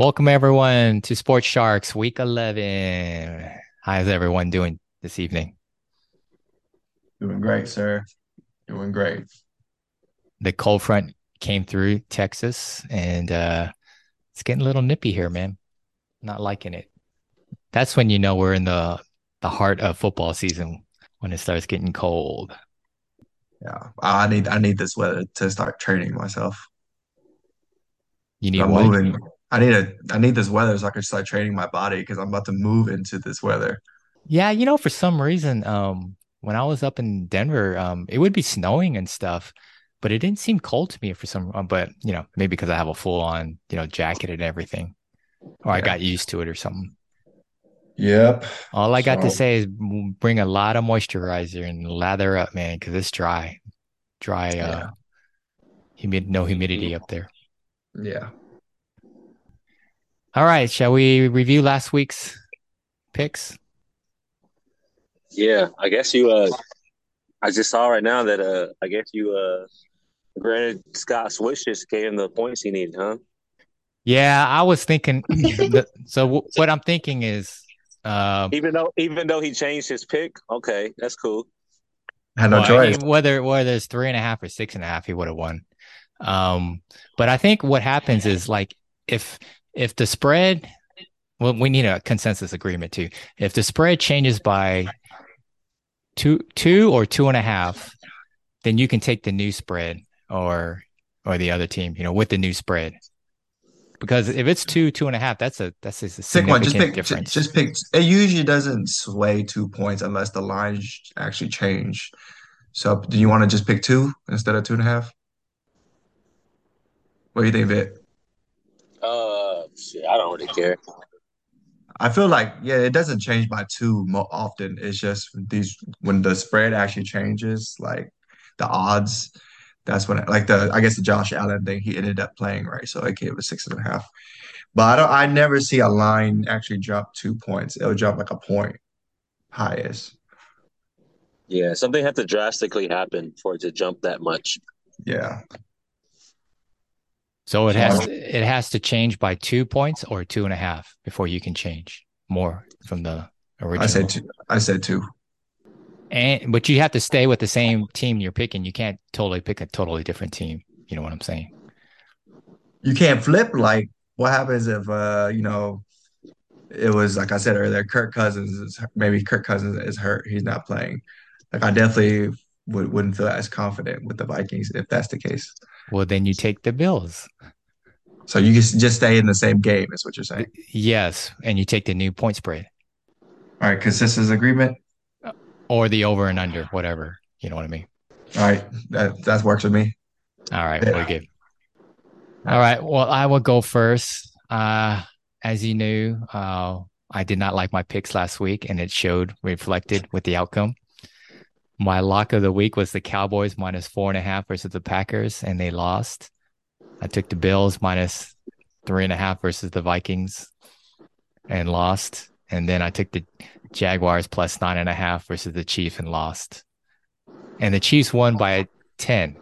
Welcome everyone to Sports Sharks Week 11. How's everyone doing this evening? Doing great, sir. Doing great. The cold front came through Texas and it's getting a little nippy here, man. Not liking it. That's when you know we're in the heart of football season when it starts getting cold. Yeah, I need this weather to start training myself. You need I'm what? moving. I need this weather so I can start training my body because I'm about to move into this weather. Yeah, for some reason, when I was up in Denver, it would be snowing and stuff, but it didn't seem cold to me for some, but maybe because I have a full on, jacket and everything. Or I Yeah. got used to it or something. Yep. All I got to So say is bring a lot of moisturizer and lather up, man, because it's dry, dry, yeah, no humidity up there. yeah, All right, shall we review last week's picks? Yeah, I guess I just saw right now that I guess you granted Scott Swish gave him the points he needed, huh? Yeah, I was thinking. What I'm thinking is, uh, Even though he changed his pick, okay, that's cool. had no well, choice. whether it's 3.5 or 6.5, he would have won. Um, but I think what happens is like if if the spread, well, we need a consensus agreement too. If the spread changes by two or 2.5, then you can take the new spread or the other team, with the new spread. Because if it's 2.5, that's a Pick one. Just significant pick. difference. Just pick. It usually doesn't sway 2 points unless the lines actually change. So, do you want to just pick two instead of 2.5? What do you think, Vic? Shit, I don't really care. I feel like, yeah, it doesn't change by two more often. It's just these when the spread actually changes, like the odds, that's when like I guess the Josh Allen thing, he ended up playing right. So I gave it 6.5. But I never see a line actually jump 2 points. It'll jump like a point highest. Yeah, something had to drastically happen for it to jump that much. Yeah. So So it has to change by 2 points or 2.5 before you can change more from the I said original. two. I said two. And but you have to stay with the same team you're picking. You can't totally pick a totally different team. You know what I'm saying? You can't flip like what happens if it was like I said earlier, maybe Kirk Cousins is hurt. He's not playing. Like I definitely wouldn't feel as confident with the Vikings if that's the case. Well, then you take the Bills. So you just stay in the same game, is what you're saying. Yes, and you take the new point spread All right, consensus agreement. or the over and under, whatever. You know what I mean? All right, that works with me. All right, we're Yeah. good. All All right. right, well, I will go first. As you knew, I did not like my picks last week, and it showed reflected with the outcome. My lock of the week was the Cowboys minus 4.5 versus the Packers, and they lost. I took the Bills minus 3.5 versus the Vikings and lost. And then I took the Jaguars plus 9.5 versus the Chiefs and lost. And the Chiefs won by 10.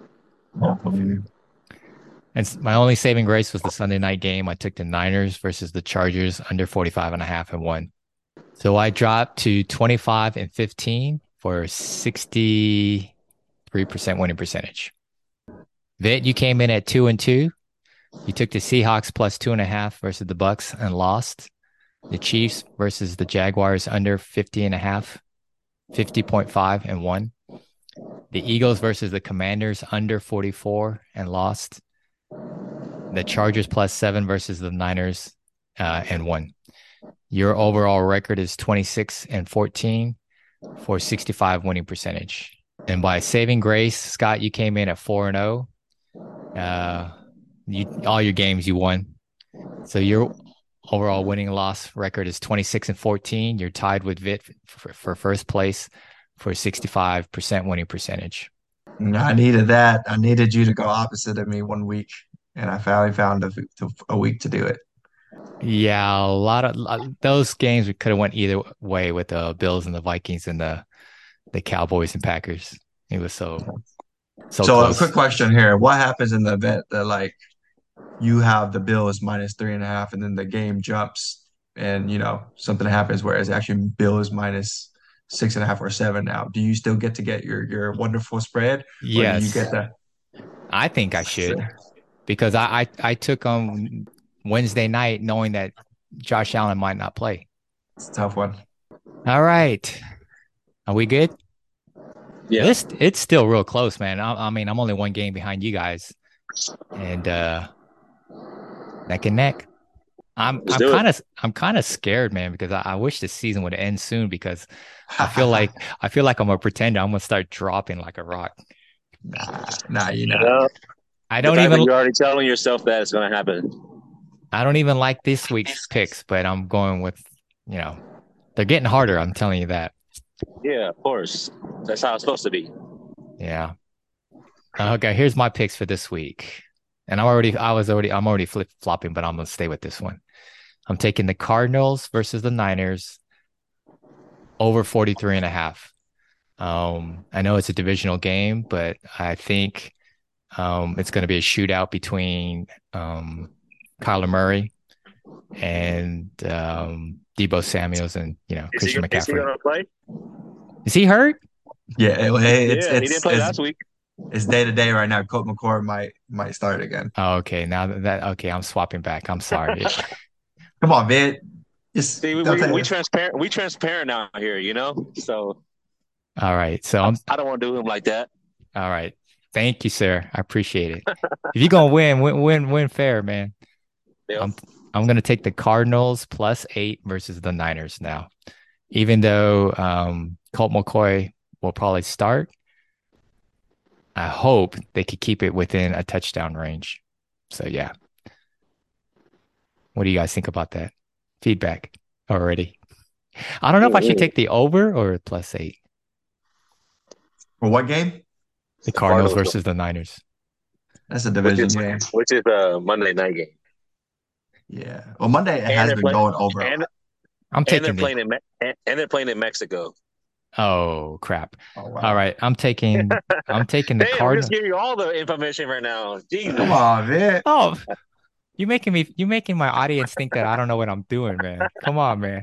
And my only saving grace was the Sunday night game. I took the Niners versus the Chargers under 45.5 and won. So I dropped to 25 and 15 for 63% winning percentage. Vit, you came in at 2-2. You took the Seahawks plus 2.5 versus the Bucks and lost. The Chiefs versus the Jaguars under 50.5, 50.5 and won. The Eagles versus the Commanders under 44 and lost. The Chargers plus 7 versus the Niners and won. Your overall record is 26 and 14 for 65 winning percentage. And by saving grace, Scott, you came in at 4-0. All your games you won. So your overall winning loss record is 26 and 14. You're tied with Vit for first place for 65% winning percentage. I needed that. I needed you to go opposite of me one week, and I finally found a week to do it. Yeah, those games we could have went either way with the Bills and the Vikings and the Cowboys and Packers. It was so So a quick close. question here: what happens in the event that like you have the Bills minus 3.5, and then the game jumps and something happens where it's actually Bills minus 6.5 or 7 now. Do you still get to get your wonderful spread, or do you get Yes, the I think I should because I took Wednesday night knowing that Josh Allen might not play. it's a tough one? All right. Are we good? Yeah, It's still real close, man. I mean, I'm only one game behind you guys, and neck and neck. I'm let's I'm do it. kind of I'm kind of scared, man, because I wish the season would end soon because I feel like I'm a pretender. I'm gonna start dropping like a rock. Nah, you're not. Well, I the don't fact that even you're already telling yourself that it's going to happen. I don't even like this week's picks, but I'm going with, you know, they're getting harder. I'm telling you that. Yeah, of course. That's how it's supposed to be. Yeah. Okay, here's my picks for this week. And I'm already flip flopping, but I'm gonna stay with this one. I'm taking the Cardinals versus the Niners over 43 and a half. I know it's a divisional game, but I think it's going to be a shootout between Kyler Murray and Debo Samuels and Christian Is he McCaffrey. going to play? Is he hurt? Yeah, hey, it's Yeah, he didn't it's play it's last week. it's day to day right now. Colt McCoy might start again. Oh, okay, now that okay, I'm swapping back. I'm sorry. Come on, man. Just See, don't take we it. transparent. We transparent out here, you know. So All right, so I don't want to do him like that. all right. Thank you, sir. I appreciate it. If you're gonna win fair, man. Yeah. I'm I'm gonna take the Cardinals +8 versus the Niners now. Even though Colt McCoy will probably start, I hope they could keep it within a touchdown range. So yeah. What do you guys think about that? Feedback already. I don't know if I should Mm-hmm. take the over or +8. For what game? The The Cardinals Cardinals, versus the Niners. That's a which division is game. which is a Monday night game, Yeah. Well, Monday it and has they're been playing going over a and lot. I'm and they're taking the playing and they're playing in Mexico. Oh crap. Oh All wow. right. I'm taking the Damn, I'm just Cardinal. giving you all the information right now. Come Jesus. on, man. Oh, you making my audience think that I don't know what I'm doing, man. Come on, man.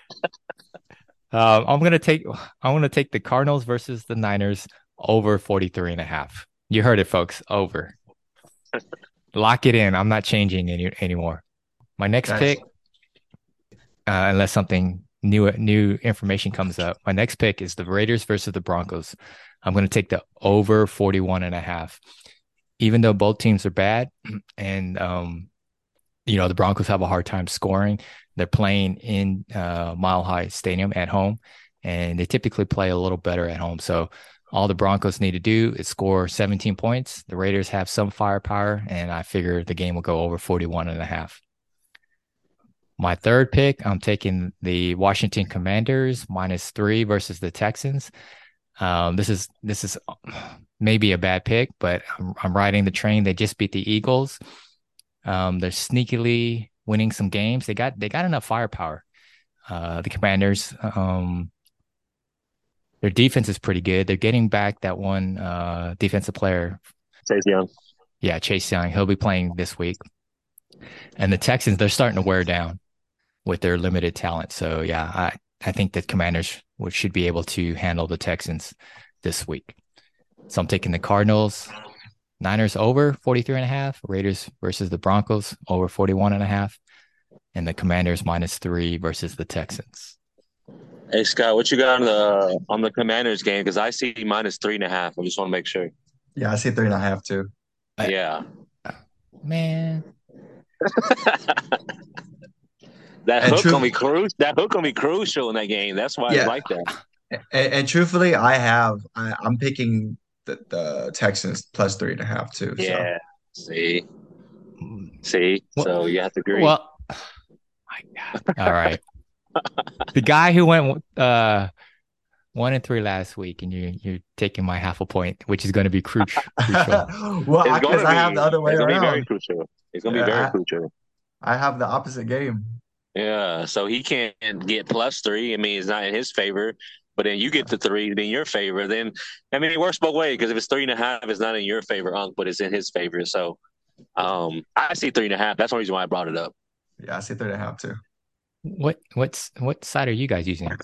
I'm gonna take I'm gonna take the Cardinals versus the Niners over 43 and a half. You heard it, folks. Over. Lock it in. I'm not changing anymore. My next That's pick, unless something new information comes up, my next pick is the Raiders versus the Broncos. I'm gonna take the over 41 and a half. Even though both teams are bad and the Broncos have a hard time scoring. They're playing in Mile High Stadium at home, and they typically play a little better at home. So all the Broncos need to do is score 17 points. The Raiders have some firepower, and I figure the game will go over 41 and a half. My third pick, I'm taking the Washington Commanders -3 versus the Texans. This is maybe a bad pick, but I'm riding the train. They just beat the Eagles. They're sneakily winning some games. They got enough firepower. The Commanders, their defense is pretty good. They're getting back that one defensive player. Chase Young. Yeah, Chase Young. He'll be playing this week. And the Texans, they're starting to wear down with their limited talent. So yeah, I think that Commanders should be able to handle the Texans this week. So I'm taking the Cardinals. Niners over 43 and a half, Raiders versus the Broncos over 41 and a half, and the Commanders -3 versus the Texans. Hey Scott, what you got on the Commanders game? Because I see -3.5. I just want to make sure. yeah, I see 3.5 too. Yeah. Man, That And hook truth, gonna be crucial. That hook gonna be crucial in that game. That's why it's yeah, like that. and truthfully, I'm picking the Texans plus 3.5 too. So Yeah. See. See. well, So you have to agree. well, my God. All right. The guy who went 1-3 last week, and you're taking my half a point, which is going to be crucial. well, It's because gonna I have the be. other way It's gonna be very around. crucial. It's gonna be very Yeah, crucial. I have the opposite game. Yeah. So he can't get +3. I mean, it's not in his favor. But then you get the 3 in your favor. Then I mean, it works both ways because if it's 3.5, it's not in your favor, Unc, but it's in his favor. So I see 3.5. That's the reason why I brought it up. Yeah, I see 3.5 too. What side are you guys using?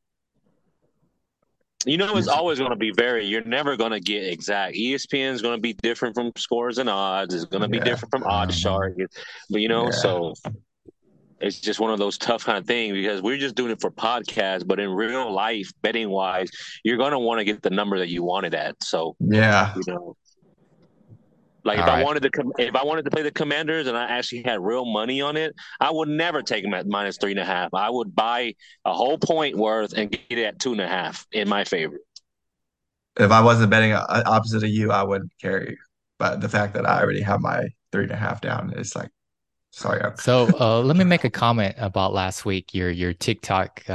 You know, it's Yes. always going to be very. You're never going to get exact. ESPN is going to be different from Scores and Odds. It's going to be Yeah, different from Um, OddsShark. But yeah. so it's just one of those tough kind of things because we're just doing it for podcasts. But in real life, betting wise, you're going to want to get the number that you wanted at. So Yeah. you know, like all right. if I wanted to play the Commanders and I actually had real money on it, I would never take them at -3.5. I would buy a whole point worth and get it at 2.5 in my favor. If I wasn't betting opposite of you, I wouldn't carry. But the fact that I already have my 3.5 down, it's like, sorry. So let me make a comment about last week, your TikTok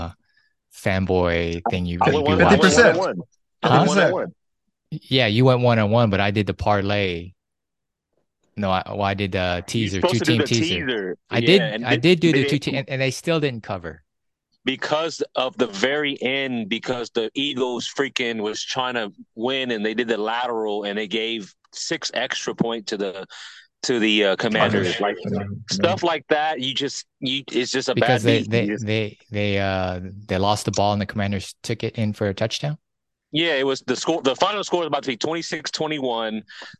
fanboy thing I that you've went been one. I went one and 50%. watching. one. I went Huh? one and 50%. one. Yeah, you went 1-on-1, but I did the parlay. No, I did the You're teaser, supposed two to do team the teaser. teaser, I yeah, did and I did do the they, two team and they still didn't cover. because of the very end, because the Eagles freaking was trying to win, and they did the lateral, and they gave 6 extra point to the Commanders. Chargers. Like stuff like that, it's just a Because bad they beat. they they they they lost the ball and the Commanders took it in for a touchdown. Yeah, it was the score. The final score was about to be 26-21.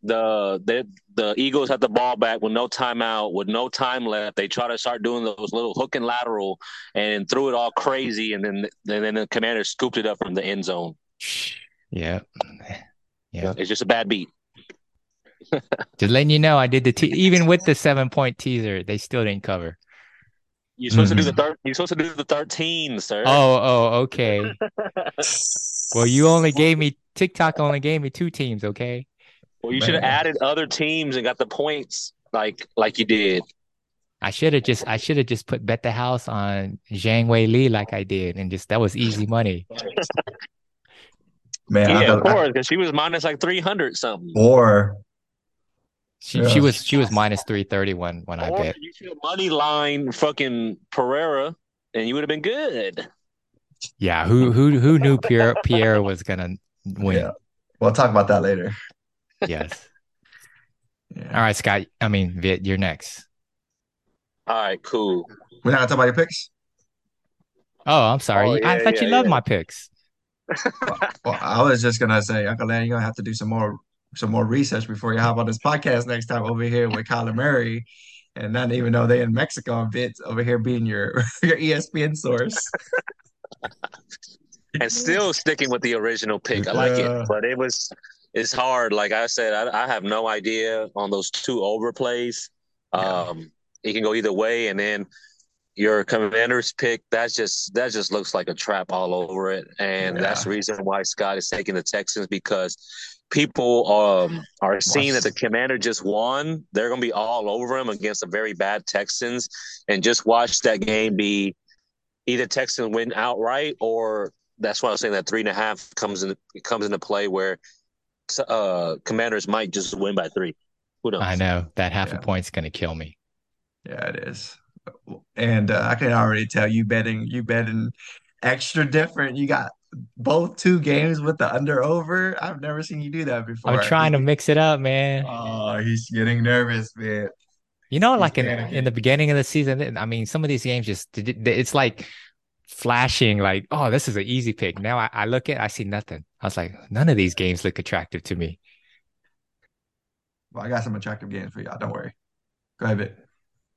The Eagles had the ball back with no timeout, with no time left. They try to start doing those little hook and lateral and threw it all crazy, and then the Commanders scooped it up from the end zone. Yeah, yeah. It's just a bad beat. Just letting you know, I did even with the 7 point teaser, they still didn't cover. Hmm. You're supposed to do the 13, sir. Oh, okay. Well, you only gave me TikTok only gave me two teams, okay? Well, you should have Man. added other teams and got the points like you did. I should have just put bet the house on Zhang Wei Li like I did, and just that was easy money. Man, Yeah, of course, because she was minus like 300 something. or She she yeah. was she was minus 330 when I Or bet. you should have money line fucking Pereira, and you would have been good. Yeah, who knew Pierre was gonna Yeah. win? We'll talk about that later. Yes. All Yeah. right, Scott. I mean, Vit, you're next. All right, cool. We're not gonna talk about your picks? Oh, I'm Oh sorry. I yeah, thought you yeah, loved yeah. my picks. Well, I was just gonna say, Uncle Lan, you're gonna have to do some more research before you hop on this podcast next time over here with Kyler Murray, and not even know they in Mexico and Bits over here being your your ESPN source. And still sticking with the original pick. I like it, Uh, but it's hard. Like I said, I have no idea on those two overplays. yeah, It can go either way, and then your Commanders pick that just looks like a trap all over it, and that's yeah. the reason why Scott is taking the Texans because people are seeing Watch. that the Commander just won. They're going to be all over him against a very bad Texans, and just watch that game be either Texans win outright or that's why I was saying that 3.5 comes into play where Commanders might just win by 3. Who I knows? know that half a Yeah, point's gonna kill me. yeah, it is. And I can already tell you betting extra different. You got both two games with the under over. I've never seen you do that I'm before. trying to mix it up, man. Oh, he's getting nervous, man. He's Like in the panicking. beginning of the season, I mean, some of these games it's like flashing, like, oh, this is an easy pick. Now I look at, I see nothing. I was like, none of these games look attractive to me. Well, I got some attractive games for y'all. Don't worry. Go ahead, Vic.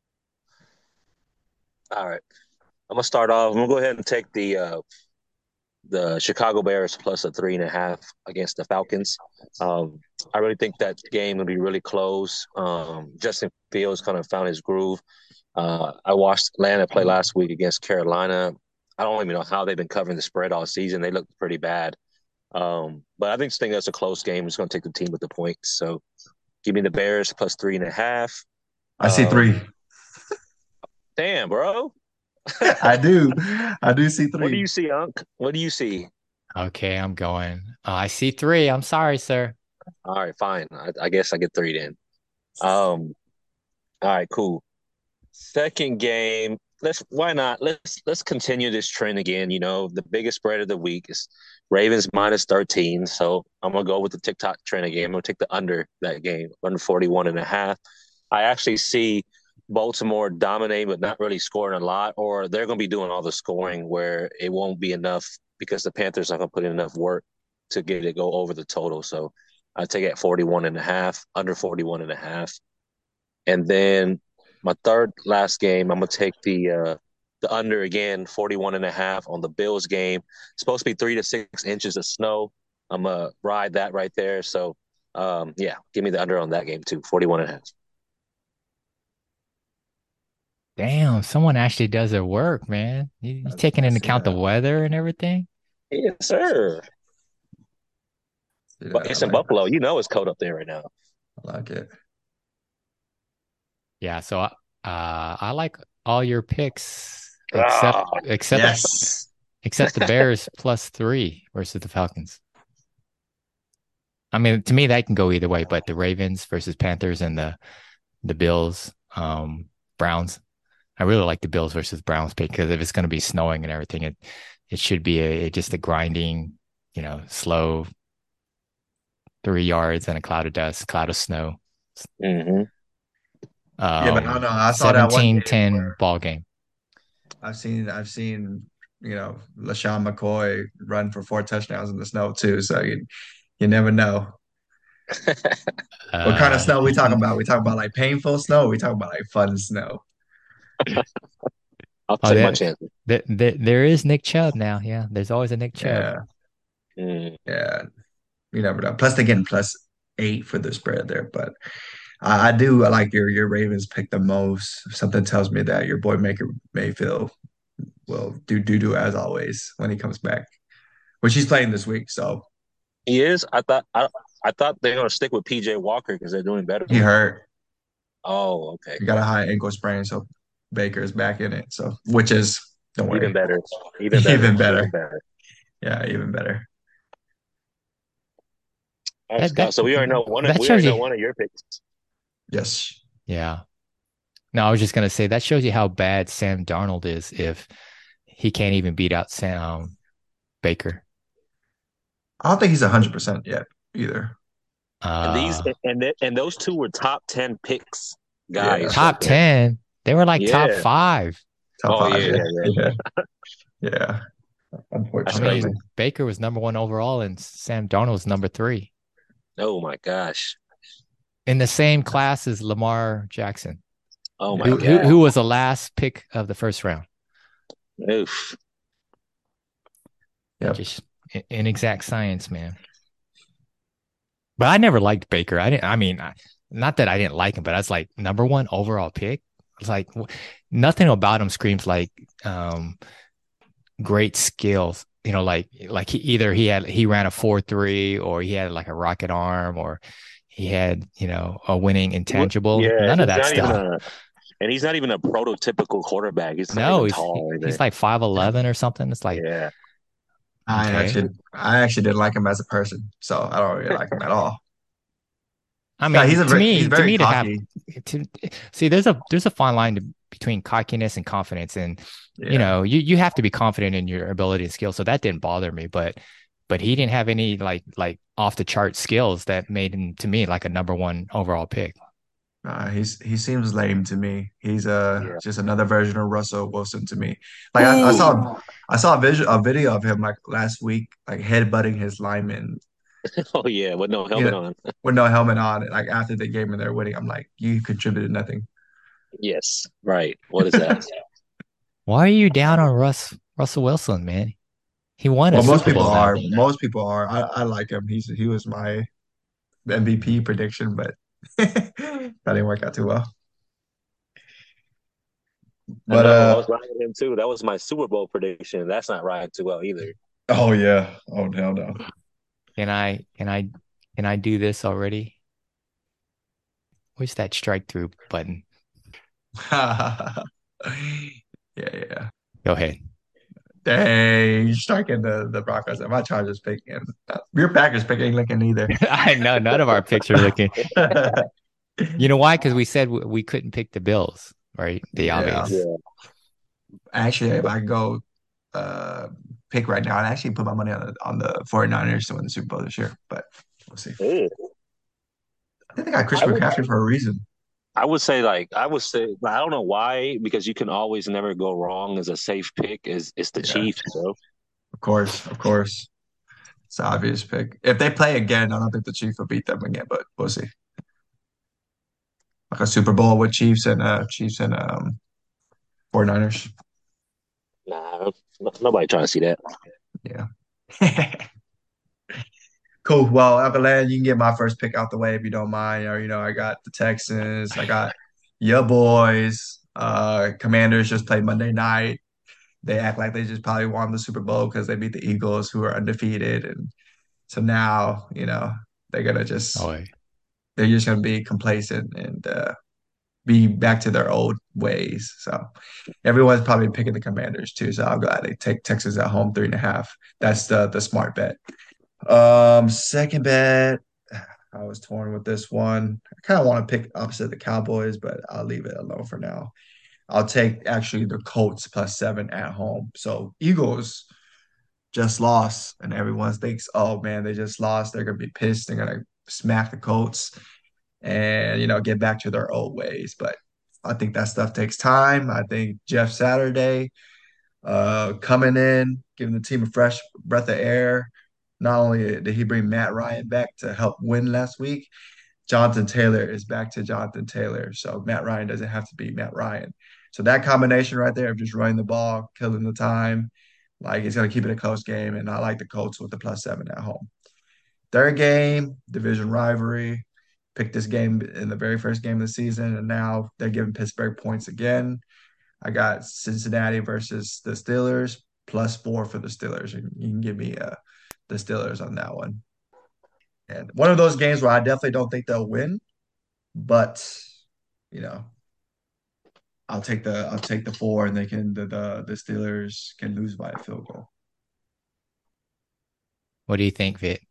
All right. I'm gonna start off. I'm gonna go ahead and take the Chicago Bears plus a 3.5 against the Falcons. I really think that game will be really close. Justin Fields kind of found his groove. I watched Atlanta play last week against Carolina. I don't even know how they've been covering the spread all season. They looked pretty bad. But I think that's a close game. It's going to take the team with the points. So give me the Bears plus 3.5. I see Um, three. Damn, bro. I do. I do see What do three. you see, Unc? What do you see? Okay, I'm going. I see three. I'm sorry, sir. All right, fine. I guess I get 3 then. Um, all right, cool. Second game. Let's why not? Let's continue this trend again. You know, the biggest spread of the week is Ravens minus 13. So I'm gonna go with the TikTok trend game. I'm gonna take the under that game, under 41.5. I actually see Baltimore dominating, but not really scoring a lot, or they're gonna be doing all the scoring where it won't be enough because the Panthers aren't gonna put in enough work to get it to go over the total. So I take it at 41.5, under 41.5. And then my third last game, I'm gonna take the under again, 41.5 on the Bills game. It's supposed to be 3 to 6 inches of snow. I'm gonna ride that right there. So yeah, give me the under on that game too, 41.5. Damn, someone actually does their work, man. You taking I into see account the that. weather and everything? Yes, sir. See But that. it's in Buffalo. You know it's cold up there right now. I like it. Yeah, so I like all your picks except Ah, except Yes. except the Bears +3 versus the Falcons. I mean, to me that can go either way, but the Ravens versus Panthers and the Bills, Browns. I really like the Bills versus Browns pick because if it's going to be snowing and everything, it should be just a grinding, slow 3 yards and a cloud of dust, cloud of snow. mm-hmm. Yeah, but I don't know. I saw that one game 17-10 where ball game. I've seen, LaShawn McCoy run for 4 touchdowns in the snow too. So you never know. What kind of Uh, snow we talking about? We talking about like painful snow? Or we talking about like fun snow? I'll oh, take my chances. there is Nick Chubb now. Yeah, there's always a Nick Chubb. Yeah, Mm. yeah. You never know. Plus, they getting +8 for the spread there. But I like your Ravens pick the most. Something tells me that your boy Maker Mayfield will do as always when he comes back, which he's playing this week. So He is. I thought they're gonna stick with PJ Walker because they're doing better he with him. hurt. Oh, okay. He got a high ankle sprain, so Baker's back in it. So which is don't Even worry, better. Even better. even Even better. better. Yeah, even better. All right, That that Scott. So we already know one. that We shows already know you. one of your picks. Yes. Yeah. No, I was just gonna say that shows you how bad Sam Darnold is if he can't even beat out Sam Baker. I don't think he's 100% yet either. And these Uh, and those two were top 10 picks, Yeah, guys, right top there. 10. They were like top Yeah. 5. top Oh five. yeah, Yeah, yeah, yeah. yeah, yeah. That's I Unfortunately, crazy. mean, Baker was number 1 overall and Sam Darnold was number 3 Oh my gosh. in the same class as Lamar Jackson, Oh my yeah. God. who was the last pick of the first round. Oof. Yep. Just inexact science, man. But I never liked Baker. I mean, not that I didn't like him, but I was like number 1 overall pick. It's like nothing about him screams like great skills. Like he ran a 4.3 or he had like a rocket arm or he had, a winning intangible. Yeah, None of he's that not even stuff. he's not even a prototypical quarterback. He's not No, even he's tall either. he's like 5'11" or something. It's like, Yeah. I okay. actually, I actually didn't like him as a person, so I don't really like him at all. I Yeah, mean, to he's me, to very me to have cocky. to see, there's a fine line between cockiness and confidence, and Yeah, you have to be confident in your ability and skill. So that didn't bother me, but he didn't have any like off the chart skills that made him to me like a number 1 overall pick. he seems lame to me. He's Yeah. just another version of Russell Wilson to me. Like Ooh. I saw a video of him like last week, like headbutting his lineman, Oh yeah, with no you helmet know, on. with no helmet on. Like after the game and they're winning, I'm like, you contributed nothing. Yes. Right. What is that? Why are you down on Russell Wilson, man? He won a Well, most Super people Bowl now. are. Most people are. I like him. He was my MVP prediction, but that didn't work out too well. I But know. I was riding with him too. That was my Super Bowl prediction. That's not riding too well either. oh yeah, oh hell no. Can I do this already? Where's that strike through button? Yeah, yeah. Go ahead. Dang, you striking the Broncos. And my Chargers picking. Your Packers pick ain't looking either. I know none of our picks are looking. You know why? Because we said we couldn't pick the Bills, right? The Yeah. obvious. Yeah. Actually, if I go uh pick right now. I actually put my money on the 49ers to win the Super Bowl this year, but we'll see. Ooh. I think they got I Christian would McCaffrey for a reason. I would say I don't know why because you can always never go wrong as a safe pick is the Yeah, Chiefs, bro. of course, of course. It's an obvious pick. If they play again, I don't think the Chiefs will beat them again, but we'll see. Like a Super Bowl with Chiefs and 49ers. Nah, nobody trying to see that. Yeah. Cool. Well, Avalanche, you can get my first pick out the way if you don't mind. Or, I got the Texans. I got your boys. Commanders just played Monday night. They act like they just probably won the Super Bowl because they beat the Eagles, who are undefeated. And so now, they're gonna just Oh, wait. they're just gonna be complacent and be back to their old ways. So everyone's probably picking the Commanders too. So I'll gladly take Texas at home 3.5. That's the smart bet. Second bet, I was torn with this one. I kind of want to pick opposite the Cowboys, but I'll leave it alone for now. I'll take actually the Colts +7 at home. So Eagles just lost, and everyone thinks, oh man, they just lost. They're gonna be pissed. They're gonna smack the Colts and get back to their old ways. But I think that stuff takes time. I think Jeff Saturday coming in, giving the team a fresh breath of air. Not only did he bring Matt Ryan back to help win last week, Jonathan Taylor is back to Jonathan Taylor. So Matt Ryan doesn't have to be Matt Ryan. So that combination right there of just running the ball, killing the time, like it's going to keep it a close game. And I like the Colts with the +7 at home. Third game, division rivalry. Picked this game in the very first game of the season, and now they're giving Pittsburgh points again. I got Cincinnati versus the Steelers +4 for the Steelers. You can give me the Steelers on that one. And one of those games where I definitely don't think they'll win, but you know, I'll take the 4, and the Steelers can lose by a field goal. What do you think, Vic?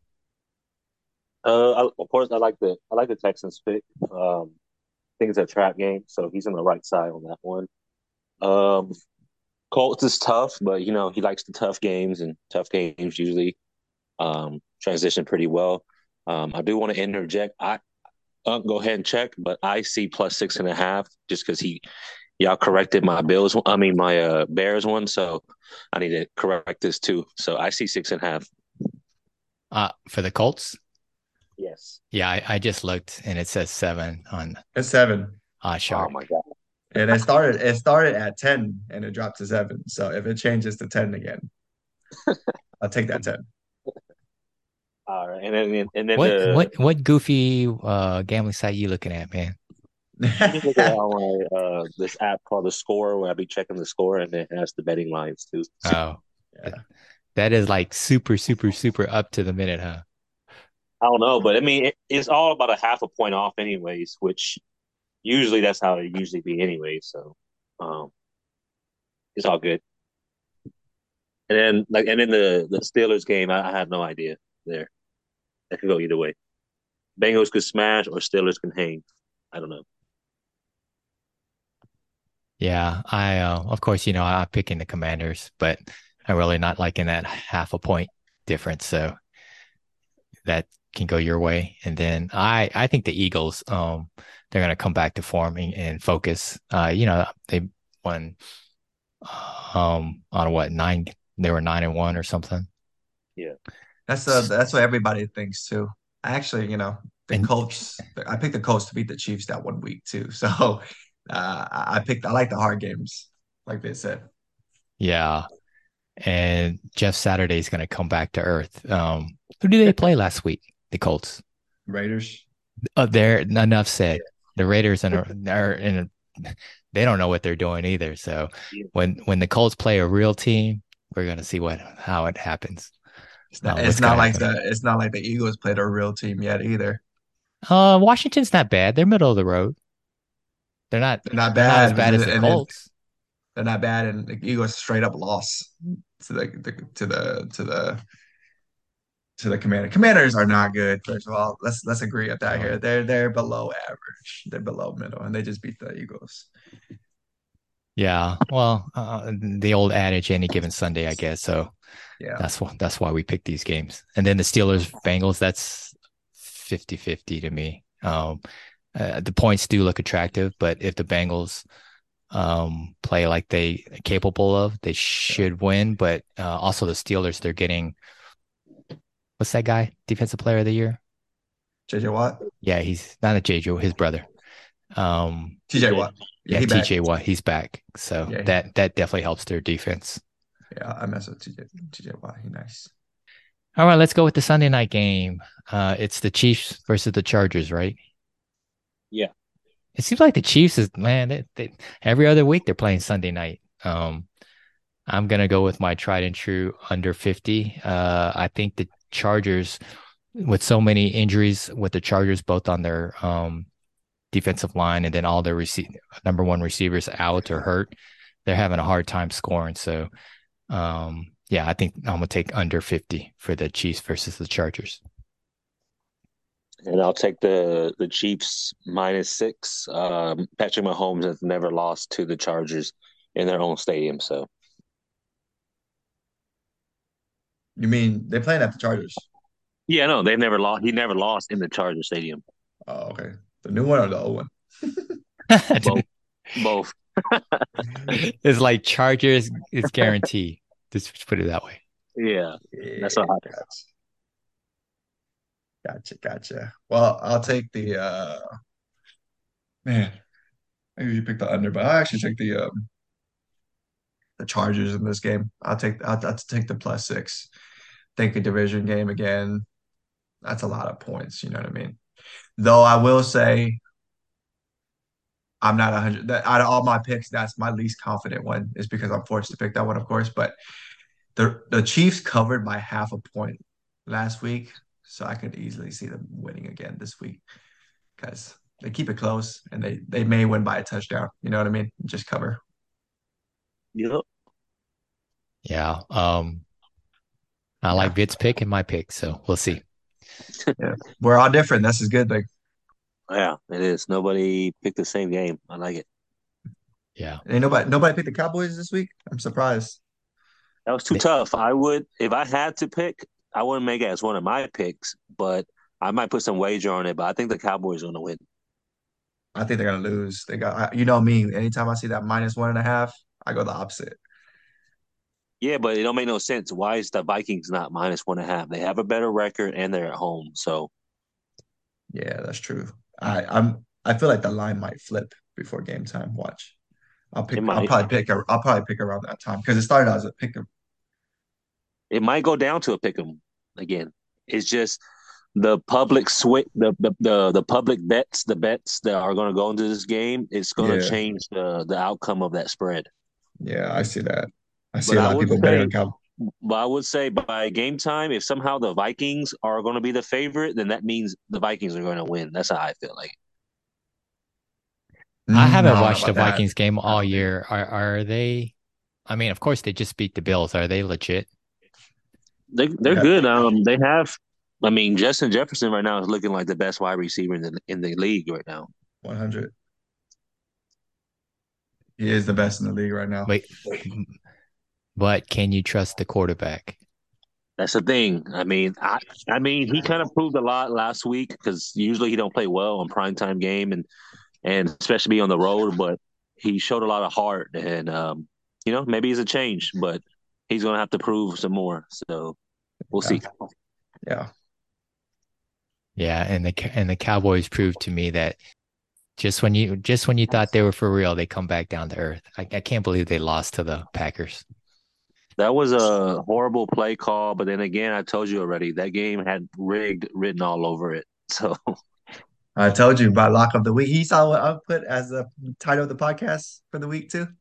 Of course, I like the Texans pick. I think it's a trap game, so he's on the right side on that one. Um, Colts is tough, but he likes the tough games, and tough games usually transition pretty well. I do want to interject. I'll go ahead and check, but I see +6.5 just because y'all corrected my Bills. I mean my Bears one, so I need to correct this too. So I see 6.5. For the Colts? Yes. Yeah, I just looked and it says 7 on It's 7. Oh Shark. my God. And it started at 10 and it dropped to 7. So if it changes to 10 again, I'll take that 10. All right, and then What what goofy gambling site you looking at, man? you can look at it on this app called The Score where I be checking the score and it has the betting lines too. Oh, Yeah. that is like super, super, super up to the minute, huh? I don't know, but I mean it's all about a half a point off anyways, which usually that's how it usually be anyway. So um, it's all good. And then the Steelers game, I had no idea there. That could go either way. Bengals could smash or Steelers can hang. I don't know. Yeah, I of course, I'm picking the Commanders, but I'm really not liking that half a point difference. So that can go your way. And then I think the Eagles, they're gonna come back to form and focus. They won on what, 9, they were 9-1 or something. Yeah. That's what everybody thinks too. Actually, the And Colts. I picked the Colts to beat the Chiefs that one week too. So I like the hard games, like they said. yeah, and Jeff Saturday's gonna come back to earth. Who did they play last week? The Colts. Raiders. They're enough said. The Raiders are in they don't know what they're doing either. So Yeah. when the Colts play a real team, we're gonna see how it happens. It's not. It's What's not gonna like happen? the Eagles played a real team yet either. Washington's not bad. They're middle of the road. They're not They're not they're not as bad, bad as the and then Colts. they're not bad, and the Eagles straight up lost to the Commanders. Commanders are not good. First of all, let's agree at that Oh, here. They're below average. They're below middle, and they just beat the Eagles. Yeah. Well, the old adage, any given Sunday, I guess. So Yeah. that's why we pick these games. And then the Steelers Bengals, that's 50-50 to me. The points do look attractive, but if the Bengals play like they capable of, they Yeah. should win. But also the Steelers, they're getting what's that guy? Defensive Player of the Year? JJ Watt, Yeah, he's not a JJ, his brother. TJ Watt. Yeah, Yeah, he back. TJ Watt, he's back. So Yeah, that definitely helps their defense. yeah. I mess with TJ Watt. He nice. All right, let's go with the Sunday night game. It's the Chiefs versus the Chargers, right? Yeah. It seems like the Chiefs is man, every other week they're playing Sunday night. I'm gonna go with my tried and true under 50. I think the Chargers, with so many injuries with the Chargers, both on their defensive line and then all their number one receivers out or hurt, they're having a hard time scoring. So, yeah, I think I'm gonna take under 50 for the Chiefs versus the Chargers. And I'll take the Chiefs -6. Patrick Mahomes has never lost to the Chargers in their own stadium. So You mean they playing at the Chargers? yeah, no, they've never lost. He never lost in the Charger Stadium. Oh, okay. The new one or the old one? Both, both. It's like Chargers, it's guaranteed. Just put it that way. Yeah, Yeah, that's what I. gotcha. Well, I'll take the man. I usually pick the under, but I actually take the Chargers in this game. I'll take the +6. Think a division game again. That's a lot of points. You know what I mean? Though I will say I'm not 100. Out of all my picks, that's my least confident one. Is because I'm forced to pick that one, of course. But the Chiefs covered by half a point last week, so I could easily see them winning again this week because they keep it close and they may win by a touchdown. You know what I mean? Just cover. Yep. Yeah. I Yeah, like Vit's pick and my pick, so we'll see. yeah. We're all different. That's is good. Like, Yeah, it is. Nobody picked the same game. I like it. Yeah. ain't nobody picked the Cowboys this week. I'm surprised. That was too tough. I would, if I had to pick, I wouldn't make it as one of my picks, but I might put some wager on it. But I think the Cowboys are going to win. I think they're gonna lose. They got you know me. Anytime I see that -1.5, I go the opposite. Yeah, but it don't make no sense. Why is the Vikings not -1.5? They have a better record and they're at home. So Yeah, that's true. I feel like the line might flip before game time. Watch. it I'll might probably pick I'll probably pick around that time because it started out as a pick. it might go down to a pick 'em again. It's just the public the public bets, the bets that are going to go into this game. It's going to Yeah, change the outcome of that spread. yeah, I see that. I see But a I lot of would people betting say on Cowboys. But I would say by game time, if somehow the Vikings are going to be the favorite, then that means the Vikings are going to win. That's how I feel like. I I haven't don't know watched the about that. Vikings game I all don't think. year. Are they? I mean, of course they just beat the Bills. Are they legit? They're Yeah, good. They have. I mean, Justin Jefferson right now is looking like the best wide receiver in the league right now. 100. He is the best in the league right now. Wait, but can you trust the quarterback? That's the thing. I mean, he kind of proved a lot last week because usually he don't play well on primetime game and especially be on the road, but he showed a lot of heart and maybe he's a change, but he's gonna have to prove some more. So we'll Yeah, see. yeah. Yeah, and the Cowboys proved to me that just when you thought they were for real, they come back down to earth. I can't believe they lost to the Packers. That was a horrible play call, but then again, I told you already that game had rigged written all over it. So I told you about lock of the week. He saw what I put as the title of the podcast for the week too.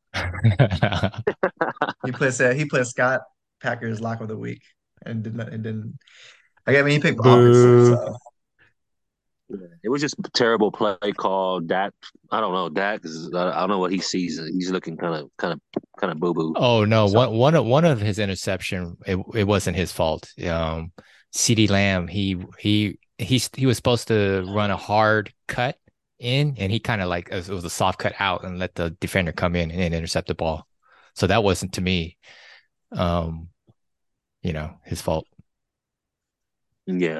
He put Scott Packers lock of the week and didn't. I mean, he picked opposite. Boo. So yeah, it was just a terrible play call. Dak, I don't know. Dak is, I don't know what he sees. He's looking kind of boo boo. Oh no, So one of his interception, it wasn't his fault. CeeDee Lamb, he was supposed to run a hard cut in, and he kind of like it was a soft cut out and let the defender come in and intercept the ball. So that wasn't to me, um, his fault. Yeah.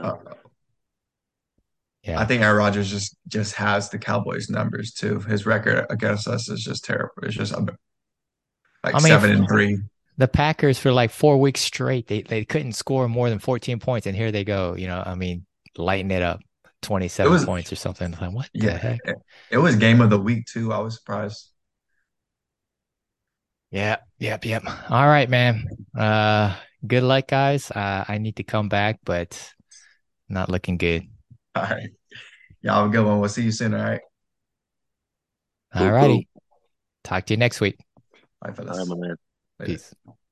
Yeah. I think Aaron Rodgers just has the Cowboys numbers too. His record against us is just terrible. It's just like I mean, 7-3. the Packers for like 4 weeks straight, they couldn't score more than 14 points, and here they go. I mean, lighten it up, It 27 was points or something. Like, what the yeah, heck? it was game of the week too. I was surprised. Yeah, yep, yep. All right, man. Good luck, guys. I need to come back, but not looking good. All right. Y'all have a good one. We'll see you soon. All right. All Cool, cool. righty. Talk to you next week. Bye, All right, fellas. my man. Later. Peace.